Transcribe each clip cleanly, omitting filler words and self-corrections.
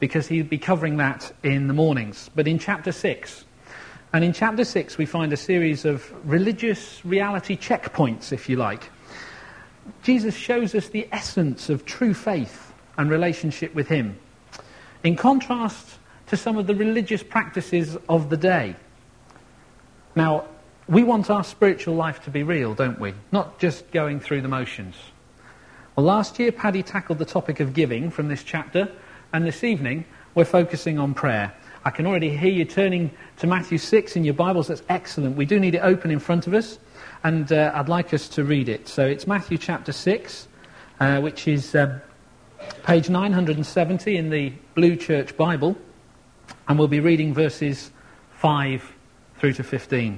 because he'd be covering that in the mornings, but in chapter 6. And in chapter 6 we find a series of religious reality checkpoints, if you like. Jesus shows us the essence of true faith and relationship with him, in contrast to some of the religious practices of the day. Now, we want our spiritual life to be real, don't we? Not just going through the motions. Well, last year Paddy tackled the topic of giving from this chapter, and this evening we're focusing on prayer. I can already hear you turning to Matthew 6 in your Bibles. That's excellent. We do need it open in front of us, and I'd like us to read it. So it's Matthew chapter 6, which is page 970 in the Blue Church Bible, and we'll be reading verses 5 through to 15.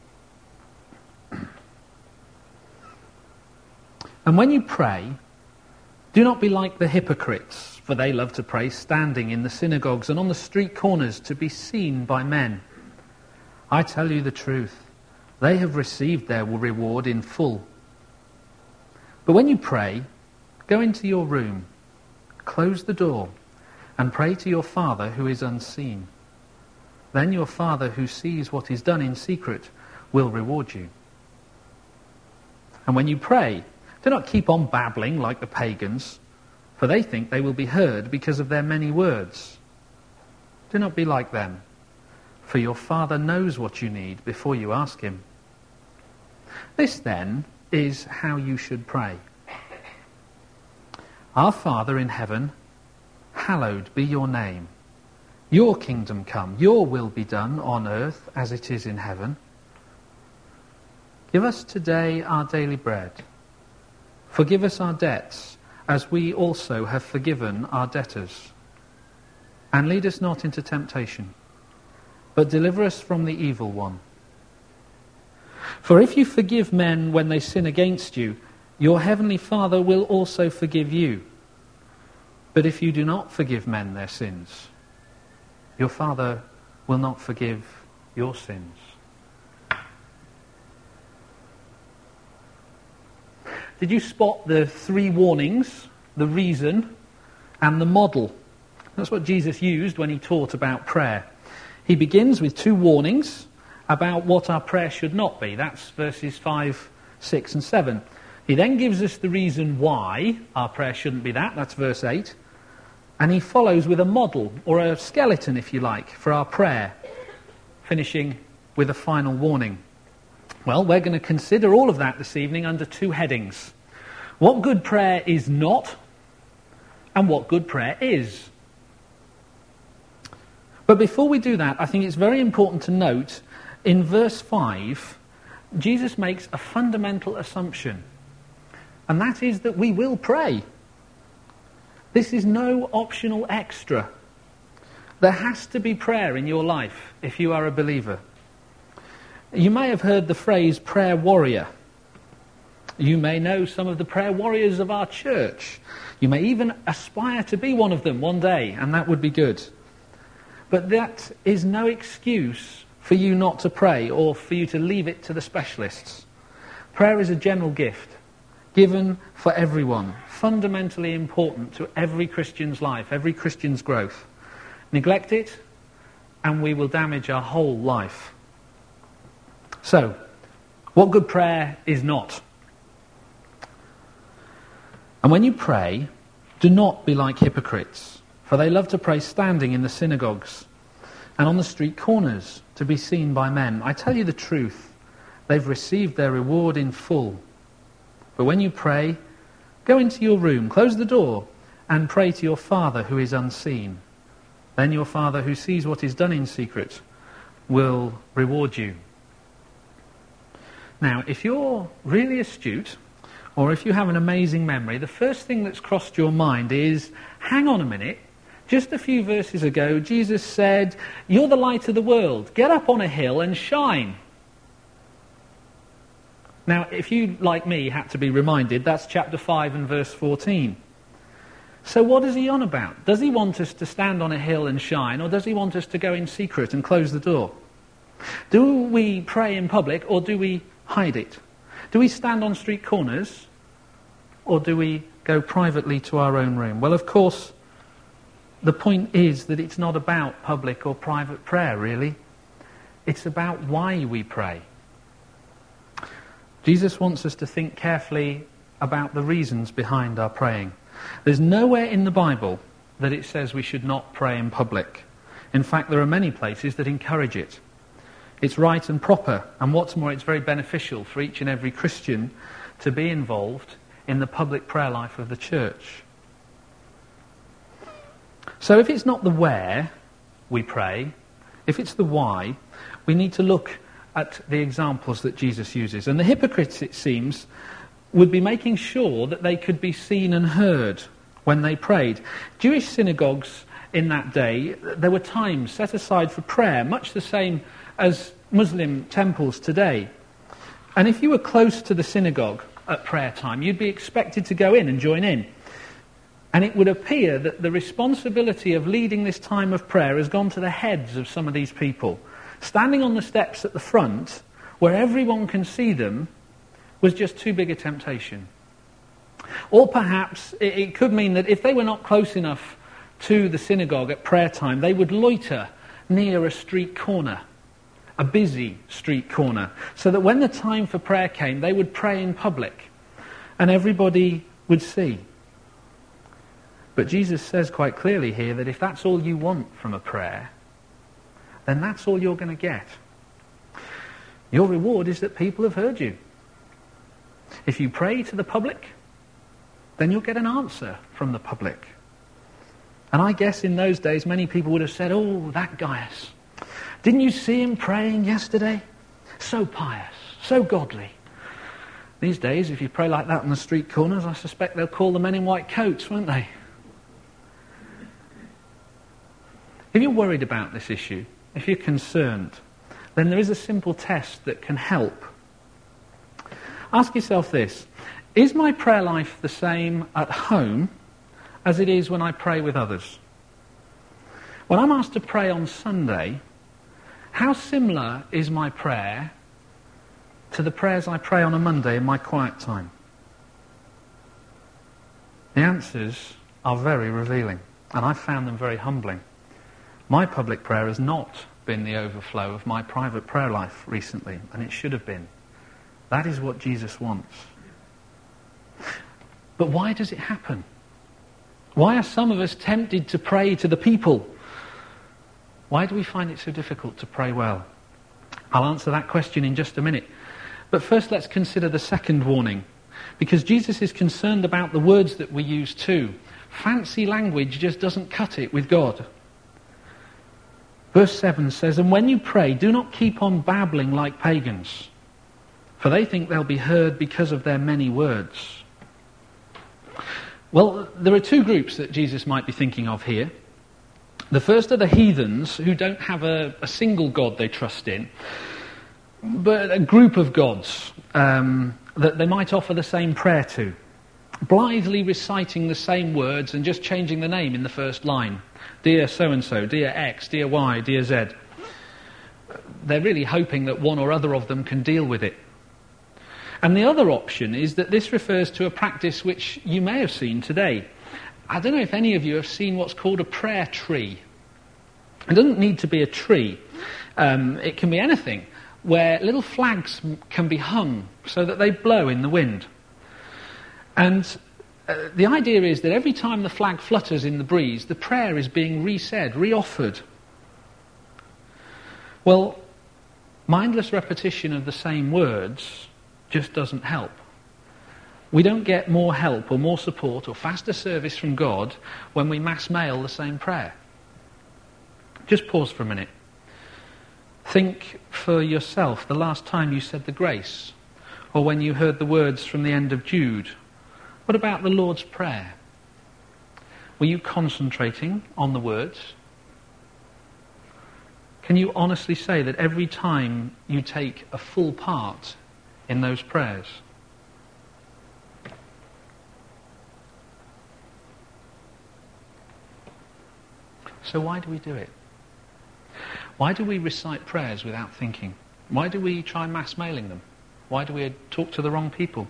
And when you pray, do not be like the hypocrites, for they love to pray standing in the synagogues and on the street corners to be seen by men. I tell you the truth, they have received their reward in full. But when you pray, go into your room, close the door, and pray to your Father who is unseen. Then your Father who sees what is done in secret will reward you. And when you pray, do not keep on babbling like the pagans, for they think they will be heard because of their many words. Do not be like them, for your Father knows what you need before you ask him. This, then, is how you should pray. Our Father in heaven, hallowed be your name. Your kingdom come, your will be done on earth as it is in heaven. Give us today our daily bread. Forgive us our debts, as we also have forgiven our debtors. And lead us not into temptation, but deliver us from the evil one. For if you forgive men when they sin against you, your heavenly Father will also forgive you. But if you do not forgive men their sins, your Father will not forgive your sins. Did you spot the three warnings, the reason, and the model? That's what Jesus used when he taught about prayer. He begins with two warnings about what our prayer should not be. That's verses 5, 6 and 7. He then gives us the reason why our prayer shouldn't be that. That's verse 8. And he follows with a model, or a skeleton if you like, for our prayer, finishing with a final warning. Well, we're going to consider all of that this evening under two headings. What good prayer is not, and what good prayer is. But before we do that, I think it's very important to note, in verse 5, Jesus makes a fundamental assumption, and that is that we will pray. This is no optional extra. There has to be prayer in your life if you are a believer. You may have heard the phrase prayer warrior. You may know some of the prayer warriors of our church. You may even aspire to be one of them one day, and that would be good. But that is no excuse for you not to pray or for you to leave it to the specialists. Prayer is a general gift given for everyone, fundamentally important to every Christian's life, every Christian's growth. Neglect it, and we will damage our whole life. So, what good prayer is not? And when you pray, do not be like hypocrites, for they love to pray standing in the synagogues and on the street corners to be seen by men. I tell you the truth, they've received their reward in full. But when you pray, go into your room, close the door, and pray to your Father who is unseen. Then your Father who sees what is done in secret will reward you. Now, if you're really astute, or if you have an amazing memory, the first thing that's crossed your mind is, hang on a minute, just a few verses ago, Jesus said, you're the light of the world, get up on a hill and shine. Now, if you, like me, had to be reminded, that's chapter 5 and verse 14. So what is he on about? Does he want us to stand on a hill and shine, or does he want us to go in secret and close the door? Do we pray in public, or do we hide it? Do we stand on street corners, or do we go privately to our own room? Well, of course, the point is that it's not about public or private prayer, really. It's about why we pray. Jesus wants us to think carefully about the reasons behind our praying. There's nowhere in the Bible that it says we should not pray in public. In fact, there are many places that encourage it. It's right and proper, and what's more, it's very beneficial for each and every Christian to be involved in the public prayer life of the church. So if it's not the where we pray, if it's the why, we need to look at the examples that Jesus uses. And the hypocrites, it seems, would be making sure that they could be seen and heard when they prayed. Jewish synagogues in that day, there were times set aside for prayer, much the same as Muslim temples today. And if you were close to the synagogue at prayer time, you'd be expected to go in and join in. And it would appear that the responsibility of leading this time of prayer has gone to the heads of some of these people. Standing on the steps at the front, where everyone can see them, was just too big a temptation. Or perhaps it could mean that if they were not close enough to the synagogue at prayer time, they would loiter near a street corner, a busy street corner, so that when the time for prayer came, they would pray in public and everybody would see. But Jesus says quite clearly here that if that's all you want from a prayer, then that's all you're going to get. Your reward is that people have heard you. If you pray to the public, then you'll get an answer from the public. And I guess in those days many people would have said, "Oh, that Gaius. Didn't you see him praying yesterday? So pious, so godly." These days, if you pray like that on the street corners, I suspect they'll call the men in white coats, won't they? If you're worried about this issue, if you're concerned, then there is a simple test that can help. Ask yourself this: is my prayer life the same at home as it is when I pray with others? When I'm asked to pray on Sunday, how similar is my prayer to the prayers I pray on a Monday in my quiet time? The answers are very revealing, and I've found them very humbling. My public prayer has not been the overflow of my private prayer life recently, and it should have been. That is what Jesus wants. But why does it happen? Why are some of us tempted to pray to the people? Why do we find it so difficult to pray well? I'll answer that question in just a minute. But first let's consider the second warning, because Jesus is concerned about the words that we use too. Fancy language just doesn't cut it with God. Verse 7 says, "And when you pray, do not keep on babbling like pagans, for they think they'll be heard because of their many words." Well, there are two groups that Jesus might be thinking of here. The first are the heathens, who don't have a single God they trust in, but a group of gods that they might offer the same prayer to, blithely reciting the same words and just changing the name in the first line. Dear so-and-so, dear X, dear Y, dear Z. They're really hoping that one or other of them can deal with it. And the other option is that this refers to a practice which you may have seen today. I don't know if any of you have seen what's called a prayer tree. It doesn't need to be a tree. It can be anything, where little flags can be hung so that they blow in the wind. And the idea is that every time the flag flutters in the breeze, the prayer is being re-said, re-offered. Well, mindless repetition of the same words just doesn't help. We don't get more help or more support or faster service from God when we mass mail the same prayer. Just pause for a minute. Think for yourself the last time you said the grace, or when you heard the words from the end of Jude. What about the Lord's Prayer? Were you concentrating on the words? Can you honestly say that every time you take a full part in those prayers? So why do we do it? Why do we recite prayers without thinking? Why do we try mass mailing them? Why do we talk to the wrong people?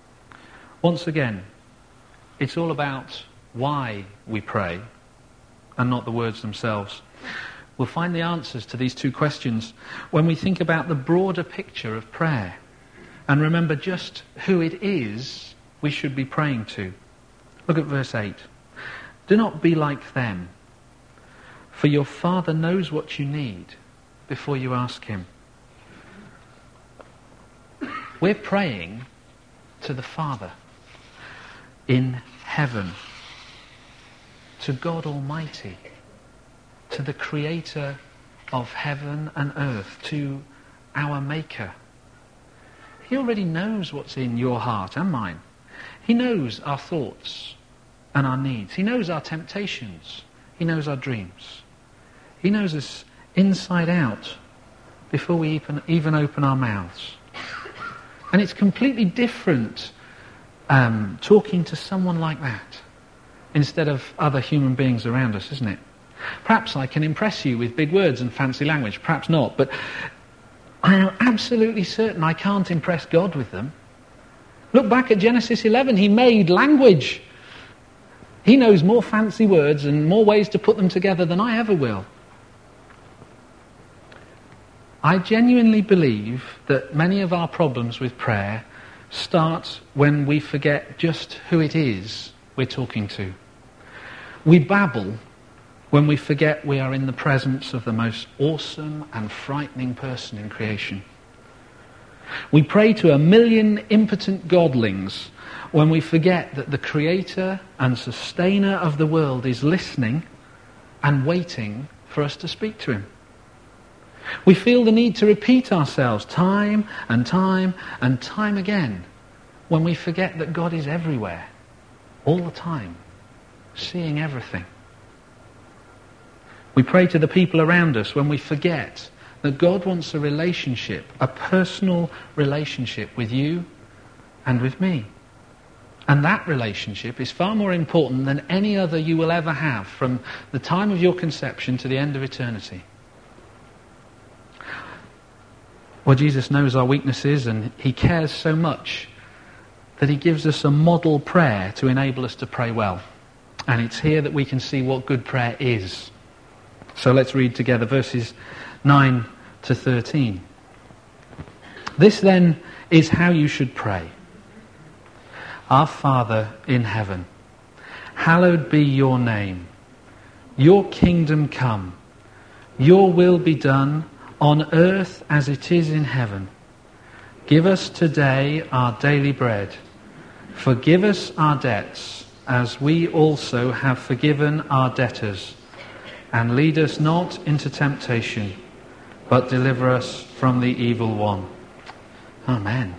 Once again, it's all about why we pray and not the words themselves. We'll find the answers to these two questions when we think about the broader picture of prayer and remember just who it is we should be praying to. Look at verse 8. Do not be like them, for your Father knows what you need before you ask him. We're praying to the Father in heaven, to God Almighty, to the Creator of heaven and earth, to our Maker. He already knows what's in your heart and mine. He knows our thoughts and our needs. He knows our temptations. He knows our dreams. He knows us inside out before we even open our mouths. And it's completely different talking to someone like that instead of other human beings around us, isn't it? Perhaps I can impress you with big words and fancy language, perhaps not, but I am absolutely certain I can't impress God with them. Look back at Genesis 11, he made language. He knows more fancy words and more ways to put them together than I ever will. I genuinely believe that many of our problems with prayer start when we forget just who it is we're talking to. We babble when we forget we are in the presence of the most awesome and frightening person in creation. We pray to 1,000,000 impotent godlings when we forget that the Creator and Sustainer of the world is listening and waiting for us to speak to him. We feel the need to repeat ourselves time and time and time again when we forget that God is everywhere, all the time, seeing everything. We pray to the people around us when we forget that God wants a relationship, a personal relationship with you and with me. And that relationship is far more important than any other you will ever have from the time of your conception to the end of eternity. Well, Jesus knows our weaknesses and he cares so much that he gives us a model prayer to enable us to pray well. And it's here that we can see what good prayer is. So let's read together verses 9 to 13. This then is how you should pray. Our Father in heaven, hallowed be your name. Your kingdom come. Your will be done on earth as it is in heaven. Give us today our daily bread. Forgive us our debts as we also have forgiven our debtors. And lead us not into temptation, but deliver us from the evil one. Amen.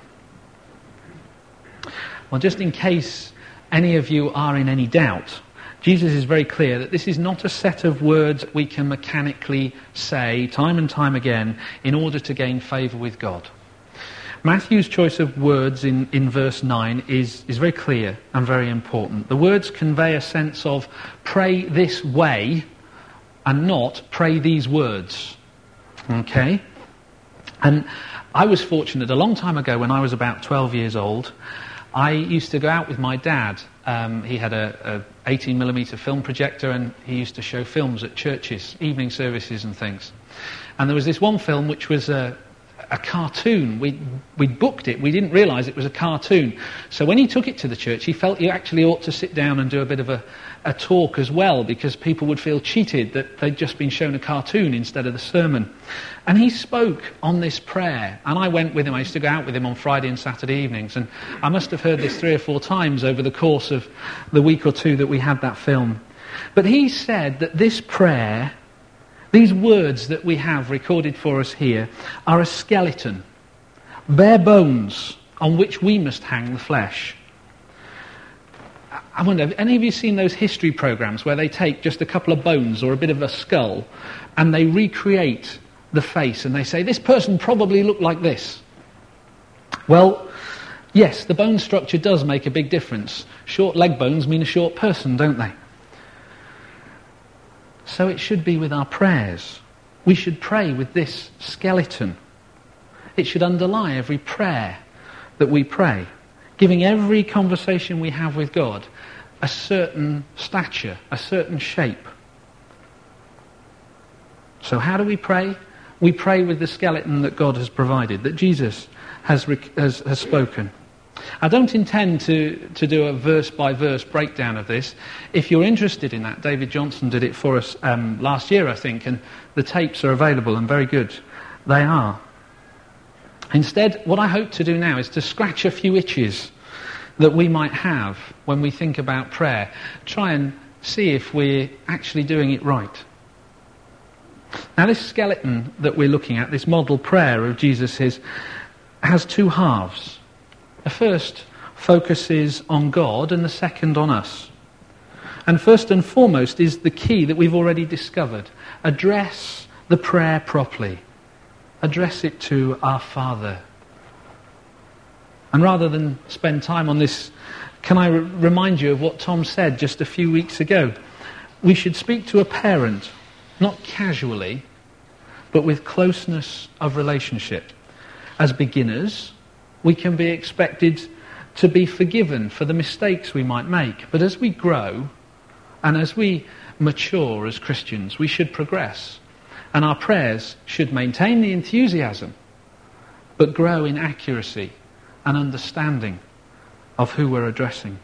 Well, just in case any of you are in any doubt, Jesus is very clear that this is not a set of words we can mechanically say time and time again in order to gain favour with God. Matthew's choice of words in verse 9 is very clear and very important. The words convey a sense of pray this way and not pray these words. Okay? And I was fortunate a long time ago when I was about 12 years old. I used to go out with my dad. He had a 18mm film projector and he used to show films at churches, evening services and things. And there was this one film which was a cartoon. We'd booked it. We didn't realise it was a cartoon. So when he took it to the church, he felt he actually ought to sit down and do a bit of a talk as well, because people would feel cheated that they'd just been shown a cartoon instead of the sermon. And he spoke on this prayer, and I went with him. I used to go out with him on Friday and Saturday evenings, and I must have heard this 3 or 4 times over the course of the week or two that we had that film. But he said that this prayer, these words that we have recorded for us here, are a skeleton, bare bones on which we must hang the flesh. I wonder, have any of you seen those history programs where they take just a couple of bones or a bit of a skull and they recreate the face and they say, this person probably looked like this? Well, yes, the bone structure does make a big difference. Short leg bones mean a short person, don't they? So it should be with our prayers. We should pray with this skeleton. It should underlie every prayer that we pray, giving every conversation we have with God a certain stature, a certain shape. So how do we pray? We pray with the skeleton that God has provided, that Jesus has spoken. I don't intend to do a verse-by-verse breakdown of this. If you're interested in that, David Johnson did it for us last year, I think, and the tapes are available and very good. They are. Instead, what I hope to do now is to scratch a few itches that we might have when we think about prayer. Try and see if we're actually doing it right. Now, this skeleton that we're looking at, this model prayer of Jesus' has two halves. The first focuses on God and the second on us. And first and foremost is the key that we've already discovered. Address the prayer properly. Address it to our Father. And rather than spend time on this, can I remind you of what Tom said just a few weeks ago? We should speak to a parent, not casually, but with closeness of relationship. As beginners, we can be expected to be forgiven for the mistakes we might make. But as we grow, and as we mature as Christians, we should progress. And our prayers should maintain the enthusiasm, but grow in accuracy and understanding of who we're addressing.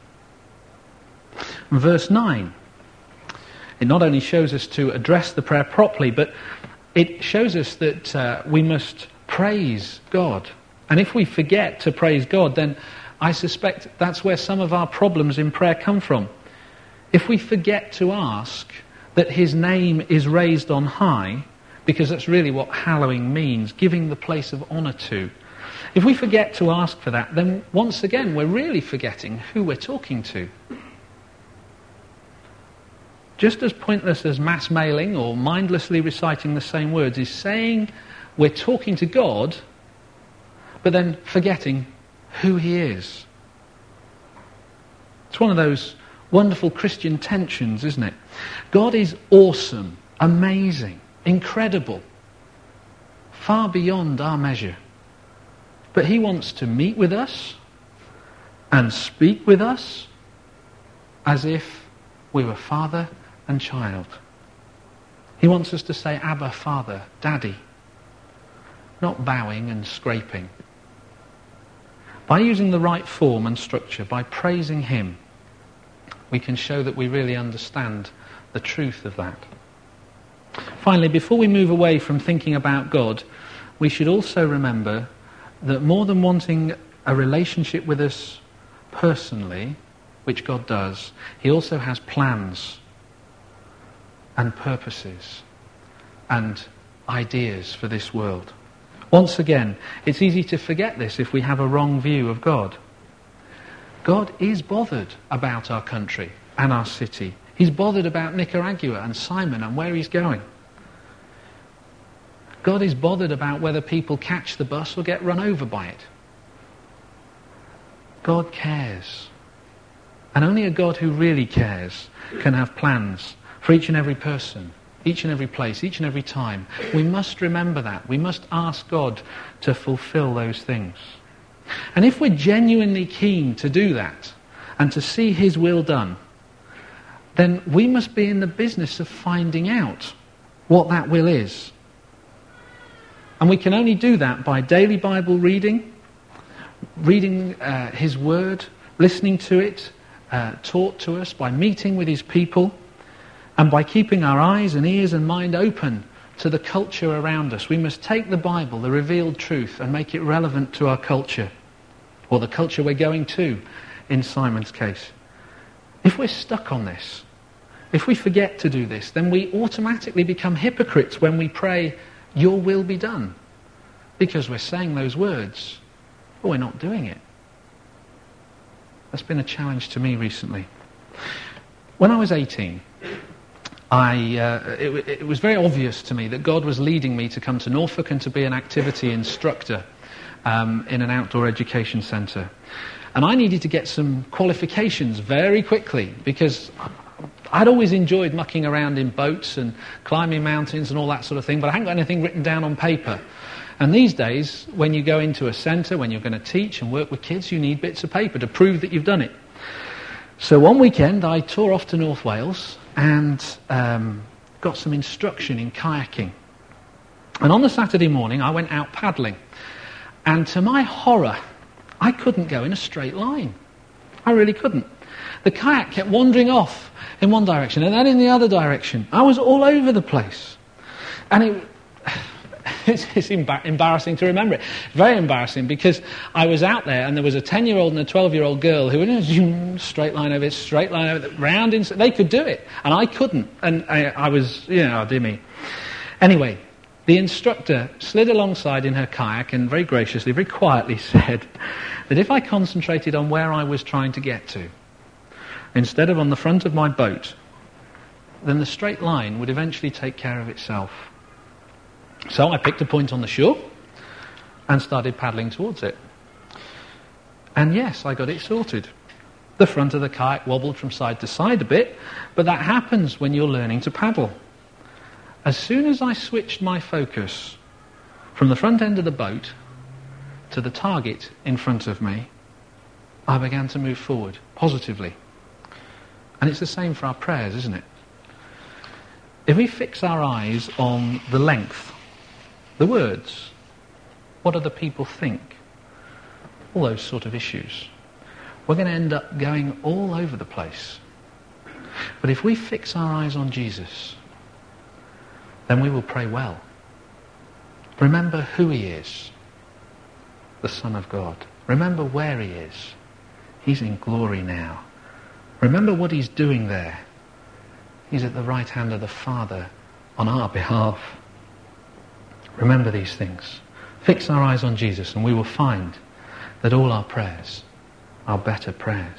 Verse 9, it not only shows us to address the prayer properly, but it shows us that we must praise God. And if we forget to praise God, then I suspect that's where some of our problems in prayer come from. If we forget to ask that his name is raised on high, because that's really what hallowing means, giving the place of honour to. If we forget to ask for that, then once again we're really forgetting who we're talking to. Just as pointless as mass mailing or mindlessly reciting the same words is saying we're talking to God, but then forgetting who he is. It's one of those wonderful Christian tensions, isn't it? God is awesome, amazing, incredible, far beyond our measure. But he wants to meet with us and speak with us as if we were father and child. He wants us to say, Abba, Father, Daddy, not bowing and scraping. By using the right form and structure, by praising him, we can show that we really understand the truth of that. Finally, before we move away from thinking about God, we should also remember that more than wanting a relationship with us personally, which God does, he also has plans and purposes and ideas for this world. Once again, it's easy to forget this if we have a wrong view of God. God is bothered about our country and our city. He's bothered about Nicaragua and Simon and where he's going. God is bothered about whether people catch the bus or get run over by it. God cares. And only a God who really cares can have plans for each and every person, each and every place, each and every time. We must remember that. We must ask God to fulfill those things. And if we're genuinely keen to do that and to see his will done, then we must be in the business of finding out what that will is. And we can only do that by daily Bible reading his word, listening to it, taught to us, by meeting with his people, and by keeping our eyes and ears and mind open to the culture around us. We must take the Bible, the revealed truth, and make it relevant to our culture, or the culture we're going to, in Simon's case. If we're stuck on this, if we forget to do this, then we automatically become hypocrites when we pray, your will be done. Because we're saying those words, but we're not doing it. That's been a challenge to me recently. When I was 18, it was very obvious to me that God was leading me to come to Norfolk and to be an activity instructor in an outdoor education centre. And I needed to get some qualifications very quickly because I'd always enjoyed mucking around in boats and climbing mountains and all that sort of thing, but I hadn't got anything written down on paper. And these days, when you go into a centre, when you're going to teach and work with kids, you need bits of paper to prove that you've done it. So one weekend, I tore off to North Wales and got some instruction in kayaking. And on the Saturday morning, I went out paddling. And to my horror, I couldn't go in a straight line. I really couldn't. The kayak kept wandering off in one direction and then in the other direction. I was all over the place. And it's embarrassing to remember it. Very embarrassing, because I was out there and there was a 10-year-old and a 12-year-old girl who were straight line over it, straight line over it, round inside. They could do it, and I couldn't. And I was, oh dear me. Anyway, the instructor slid alongside in her kayak and very graciously, very quietly said that if I concentrated on where I was trying to get to, instead of on the front of my boat, then the straight line would eventually take care of itself. So I picked a point on the shore and started paddling towards it. And yes, I got it sorted. The front of the kayak wobbled from side to side a bit, but that happens when you're learning to paddle. As soon as I switched my focus from the front end of the boat to the target in front of me, I began to move forward positively. And it's the same for our prayers, isn't it? If we fix our eyes on the length, the words, what other people think, all those sort of issues, we're going to end up going all over the place. But if we fix our eyes on Jesus, then we will pray well. Remember who he is, the Son of God. Remember where he is. He's in glory now. Remember what he's doing there. He's at the right hand of the Father on our behalf. Remember these things. Fix our eyes on Jesus and we will find that all our prayers are better prayers.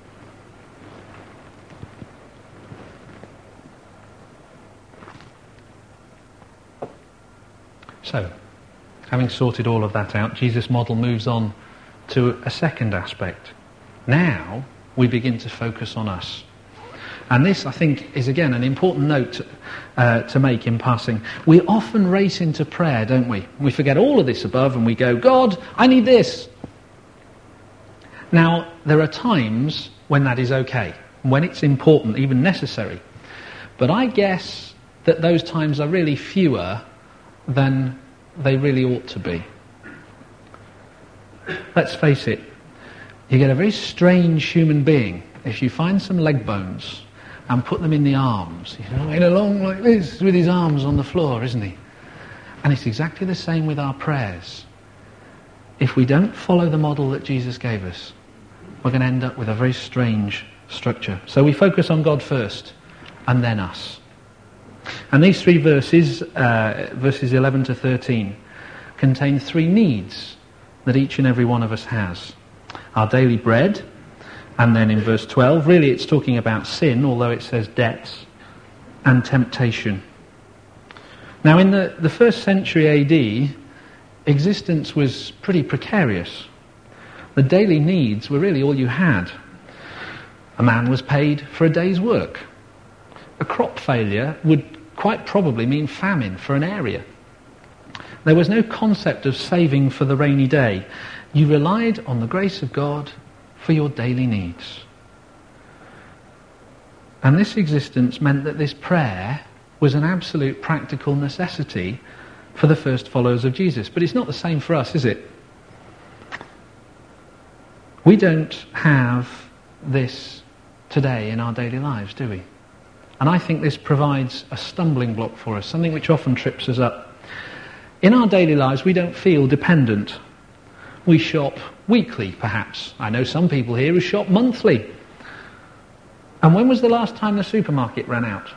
So, having sorted all of that out, Jesus' model moves on to a second aspect. Now we begin to focus on us. And this, I think, is again an important note to make in passing. We often race into prayer, don't we? We forget all of this above and we go, God, I need this. Now, there are times when that is okay, when it's important, even necessary. But I guess that those times are really fewer than they really ought to be. Let's face it, you get a very strange human being if you find some leg bones and put them in the arms. He's lying along like this with his arms on the floor, isn't he? And it's exactly the same with our prayers. If we don't follow the model that Jesus gave us, we're going to end up with a very strange structure. So we focus on God first, and then us. And these three verses, verses 11 to 13, contain three needs that each and every one of us has. Our daily bread, and then in verse 12, really it's talking about sin, although it says debts, and temptation. Now in the first century AD, existence was pretty precarious. The daily needs were really all you had. A man was paid for a day's work. A crop failure would quite probably mean famine for an area. There was no concept of saving for the rainy day. You relied on the grace of God for your daily needs. And this existence meant that this prayer was an absolute practical necessity for the first followers of Jesus. But it's not the same for us, is it? We don't have this today in our daily lives, do we? And I think this provides a stumbling block for us, something which often trips us up. In our daily lives, we don't feel dependent. We shop weekly, perhaps. I know some people here who shop monthly. And when was the last time the supermarket ran out?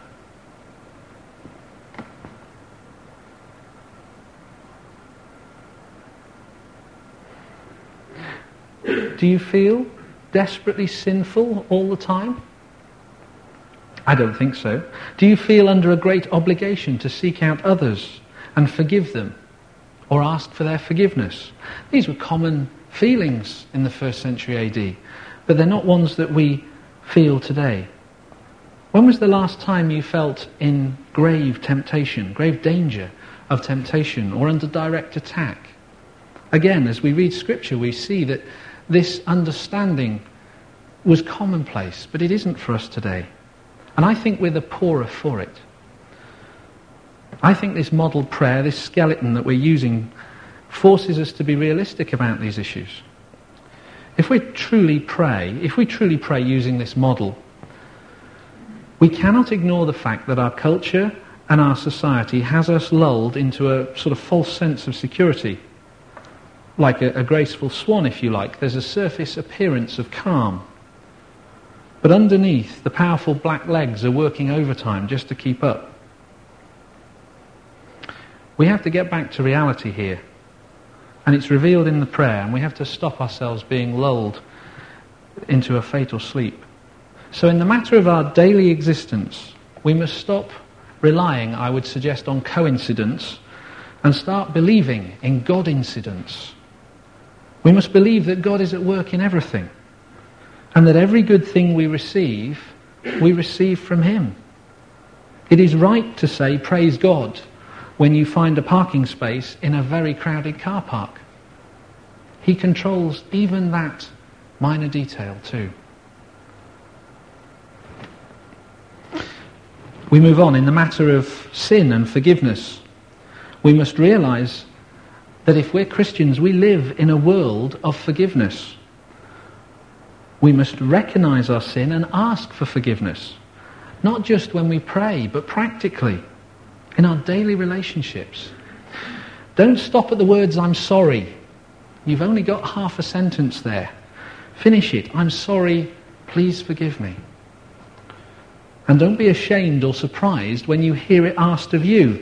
Do you feel desperately sinful all the time? I don't think so. Do you feel under a great obligation to seek out others and forgive them or ask for their forgiveness? These were common feelings in the first century AD, but they're not ones that we feel today. When was the last time you felt in grave temptation, grave danger of temptation, or under direct attack? Again, as we read Scripture, we see that this understanding was commonplace, but it isn't for us today. And I think we're the poorer for it. I think this model prayer, this skeleton that we're using, forces us to be realistic about these issues. If we truly pray using this model, we cannot ignore the fact that our culture and our society has us lulled into a sort of false sense of security. Like a graceful swan, if you like. There's a surface appearance of calm. But underneath, the powerful black legs are working overtime just to keep up. We have to get back to reality here. And it's revealed in the prayer, and we have to stop ourselves being lulled into a fatal sleep. So in the matter of our daily existence, we must stop relying, I would suggest, on coincidence and start believing in God incidents. We must believe that God is at work in everything, and that every good thing we receive from Him. It is right to say, praise God, when you find a parking space in a very crowded car park. He controls even that minor detail too. We move on. In the matter of sin and forgiveness, we must realise that if we're Christians, we live in a world of forgiveness. We must recognise our sin and ask for forgiveness. Not just when we pray, but practically, in our daily relationships. Don't stop at the words, I'm sorry. You've only got half a sentence there. Finish it. I'm sorry, please forgive me. And don't be ashamed or surprised when you hear it asked of you.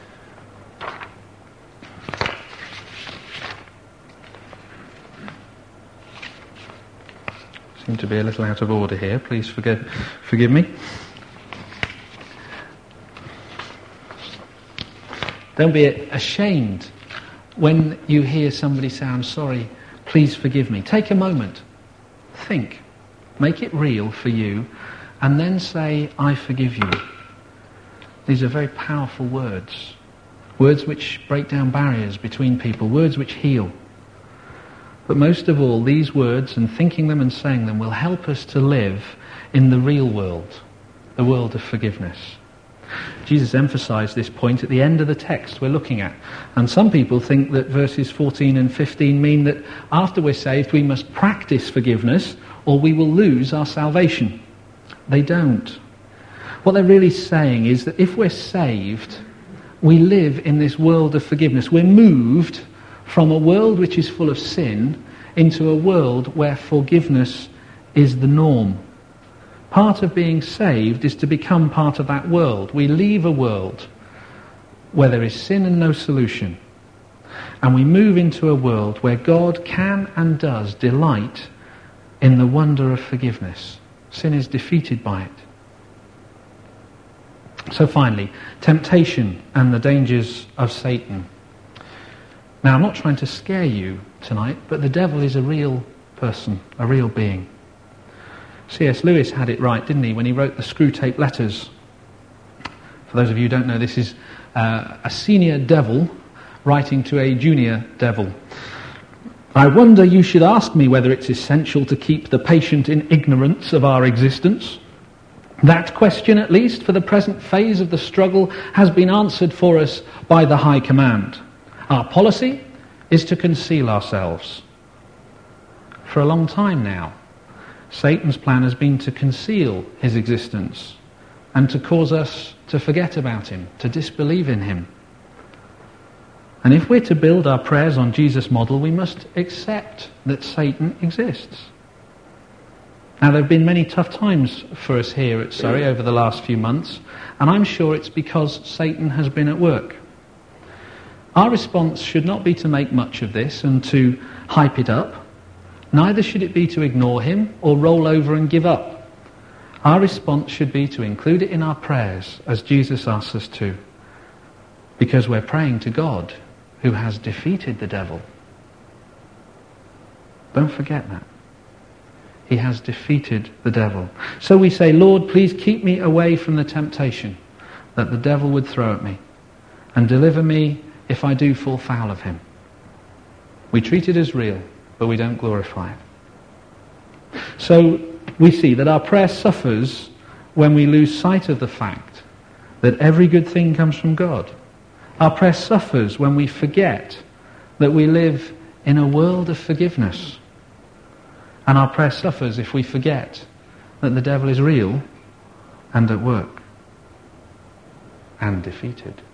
Seem to be a little out of order here. Please forgive me. Don't be ashamed when you hear somebody say, I'm sorry, please forgive me. Take a moment. Think. Make it real for you. And then say, I forgive you. These are very powerful words. Words which break down barriers between people. Words which heal. But most of all, these words, and thinking them and saying them, will help us to live in the real world. The world of forgiveness. Jesus emphasised this point at the end of the text we're looking at. And some people think that verses 14 and 15 mean that after we're saved we must practice forgiveness or we will lose our salvation. They don't. What they're really saying is that if we're saved, we live in this world of forgiveness. We're moved from a world which is full of sin into a world where forgiveness is the norm. Part of being saved is to become part of that world. We leave a world where there is sin and no solution. And we move into a world where God can and does delight in the wonder of forgiveness. Sin is defeated by it. So finally, temptation and the dangers of Satan. Now, I'm not trying to scare you tonight, but the devil is a real person, a real being. C.S. Lewis had it right, didn't he, when he wrote the Screwtape Letters. For those of you who don't know, this is a senior devil writing to a junior devil. I wonder you should ask me whether it's essential to keep the patient in ignorance of our existence. That question, at least for the present phase of the struggle, has been answered for us by the High Command. Our policy is to conceal ourselves. For a long time now, Satan's plan has been to conceal his existence and to cause us to forget about him, to disbelieve in him. And if we're to build our prayers on Jesus' model, we must accept that Satan exists. Now, there have been many tough times for us here at Surrey over the last few months, and I'm sure it's because Satan has been at work. Our response should not be to make much of this and to hype it up. Neither should it be to ignore him or roll over and give up. Our response should be to include it in our prayers, as Jesus asks us to, because we're praying to God, who has defeated the devil. Don't forget that. He has defeated the devil. So we say, Lord, please keep me away from the temptation that the devil would throw at me, and deliver me if I do fall foul of him. We treat it as real, but we don't glorify it. So we see that our prayer suffers when we lose sight of the fact that every good thing comes from God. Our prayer suffers when we forget that we live in a world of forgiveness. And our prayer suffers if we forget that the devil is real and at work and defeated.